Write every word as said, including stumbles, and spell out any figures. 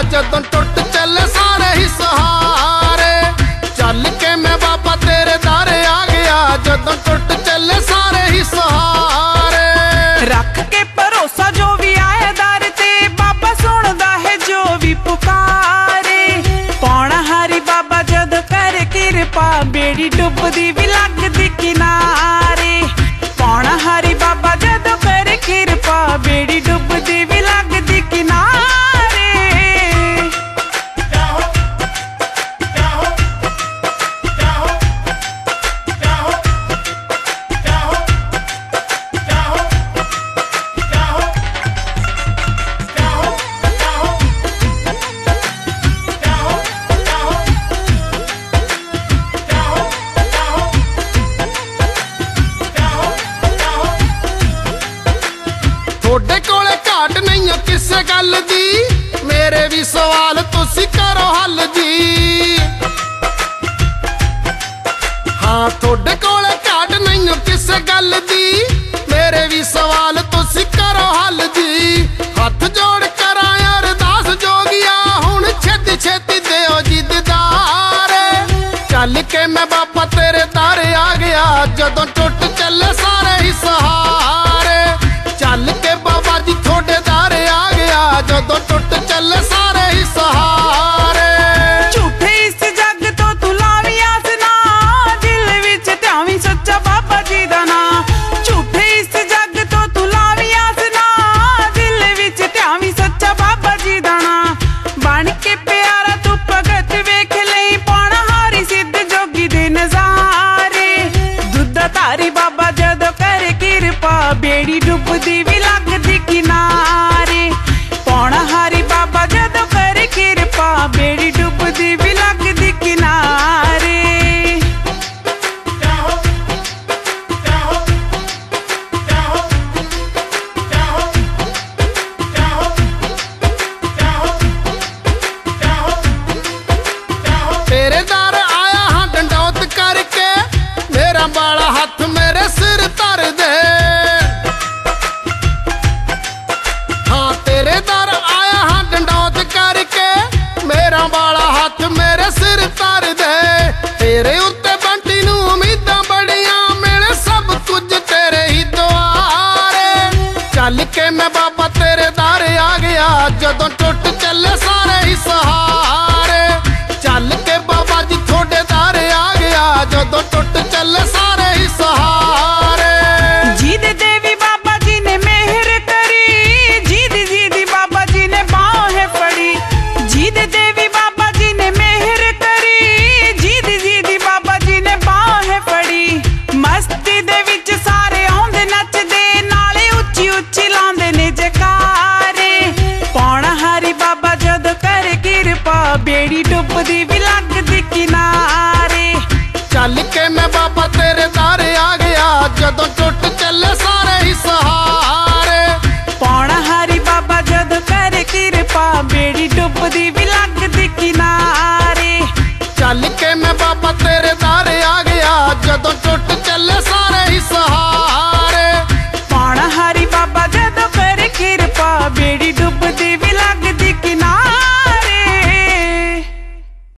जदों टुट चले सारे ही सहारे। चल के मैं बाबा तेरे दर आ गया जदों टुट चले सारे ही सहारे। रख के भरोसा जो भी आए दर ते बाबा सुनदा है जो भी पुकारे। पौना हारी बाबा जद कर किरपा बेड़ी डुबदी भी लगदी किनारे। पौना हारी बाबा जद कर किरपा बेड़ी डुबदी भी लगदी किनारे। थोड़े कोले घाट नहीं किसे गल दी मेरे भी सवाल तुसी करो हल जी। हाँ थोड़े कोले घाट नहीं किसे गल दी मेरे भी सवाल तुसी करो हल जी। हथ जोड़ कर अरदास जोगिया हुण छेती छेती देओ जी दीदारे। चल के मैं बाबा तेरे दर आ गया जदों टुट चले सारे ही सहारे। चल के बाबा जी थोड़े दर आ गया जदों टुट चले सारे ही सहारे। झूठे इस जग तो तू लावी आस ना दिल विच ध्यावी सच्चा बाबा जी दा ना। झूठे इस जग तो तू लावी आस ना दिल विच ध्यावी सच्चा बाबा जी दा ना। बन के प्यारा तू भगत वेख लई पौना हारी सिद्ध जोगी दे नजारे। दुद्ध धारी बाबा जदों कर किरपा बेड़ी डुबदी भी लगदी किनारे। पौना हारी बाबा जदों कर किरपा बेड़ी डुबदी भी लगदी किनारे। तेरे दर आया हाँ डंडौत करके मेरा बाला हाथ मेरे सिर धर दे। हाँ तेरे दर आया हाँ डंडौत करके मेरा बाला हाथ मेरे सिर धर दे। तेरे उत्ते बंटी नू उम्मीदां बड़ियां मिले सब कुछ तेरे ही दुआरे। चल के मैं बाबा तेरे दर आ गया जदों टुट चले सारे ही सहारे। चल के बाबा जी थोड़े दर आ गया जदों टुट चले सारे ही सहारे। जीद देवी बाबा जी ने मेहर करी जीद जीदी बाबा जी ने बाहें फड़ी। जीद देवी बाबा जी ने मेहर करी जीद जीदी बाबा जी ने बाहें फड़ी। मस्ती दे विच सारे आउंदे नचदे नाले उच्ची उच्ची लांदे ने जकारे। पौना हारी बाबा जद कर किरपा बेड़ी डुबदी भी लगदी किनारे। चल के मैं बाबा तेरे दर आ गया जदों टुट चले सारे ही सहारे। पौना हारी बाबा जद कर किरपा बेड़ी डुबदी